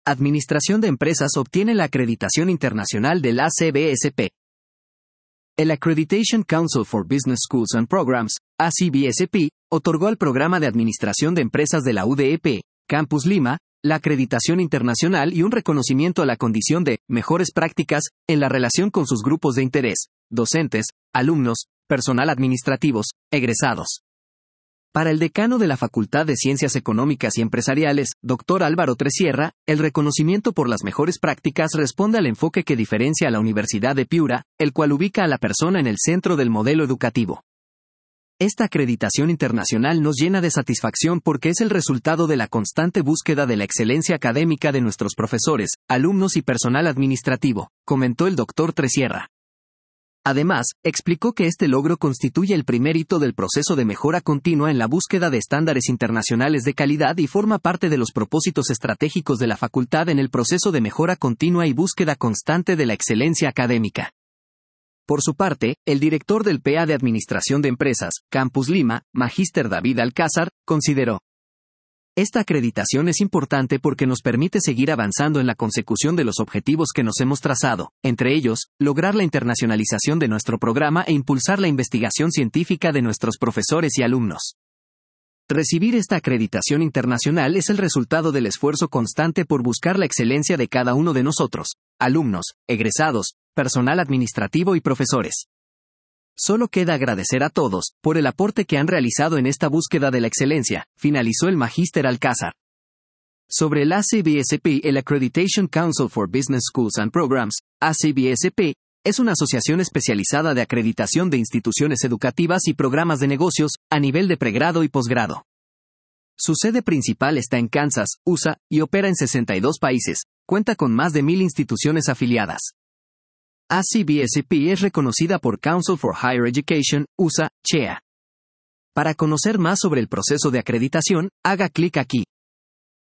Administración de Empresas obtiene la acreditación internacional del ACBSP. El Accreditation Council for Business Schools and Programs, ACBSP, otorgó al Programa de Administración de Empresas de la UDEP, Campus Lima, la acreditación internacional y un reconocimiento a la condición de mejores prácticas en la relación con sus grupos de interés, docentes, alumnos, personal administrativos, egresados. Para el decano de la Facultad de Ciencias Económicas y Empresariales, Dr. Álvaro Tresierra, el reconocimiento por las mejores prácticas responde al enfoque que diferencia a la Universidad de Piura, el cual ubica a la persona en el centro del modelo educativo. Esta acreditación internacional nos llena de satisfacción porque es el resultado de la constante búsqueda de la excelencia académica de nuestros profesores, alumnos y personal administrativo, comentó el Dr. Tresierra. Además, explicó que este logro constituye el primer hito del proceso de mejora continua en la búsqueda de estándares internacionales de calidad y forma parte de los propósitos estratégicos de la facultad en el proceso de mejora continua y búsqueda constante de la excelencia académica. Por su parte, el director del PA de Administración de Empresas, Campus Lima, Magíster David Alcázar, consideró: esta acreditación es importante porque nos permite seguir avanzando en la consecución de los objetivos que nos hemos trazado, entre ellos, lograr la internacionalización de nuestro programa e impulsar la investigación científica de nuestros profesores y alumnos. Recibir esta acreditación internacional es el resultado del esfuerzo constante por buscar la excelencia de cada uno de nosotros, alumnos, egresados, personal administrativo y profesores. Solo queda agradecer a todos por el aporte que han realizado en esta búsqueda de la excelencia, finalizó el Magíster Alcázar. Sobre el ACBSP, el Accreditation Council for Business Schools and Programs, ACBSP, es una asociación especializada de acreditación de instituciones educativas y programas de negocios, a nivel de pregrado y posgrado. Su sede principal está en Kansas, USA, y opera en 62 países, cuenta con más de 1,000 instituciones afiliadas. ACBSP es reconocida por Council for Higher Education, USA, CHEA. Para conocer más sobre el proceso de acreditación, haga clic aquí.